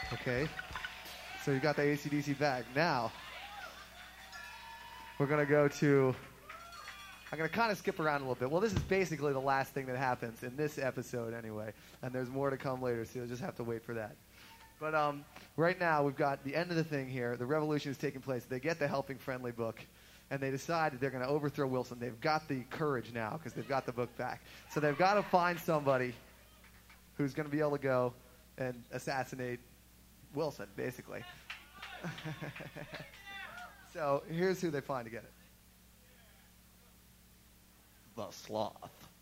Okay. So you got the AC/DC bag. Now, we're going to go to... I'm going to kind of skip around a little bit. Well, this is basically the last thing that happens in this episode anyway. And there's more to come later, so you'll just have to wait for that. But right now, we've got the end of the thing here. The revolution is taking place. They get the Helping Friendly book, and they decide that they're going to overthrow Wilson. They've got the courage now because they've got the book back. So they've got to find somebody who's going to be able to go and assassinate Wilson, basically. So here's who they find to get it. The Sloth.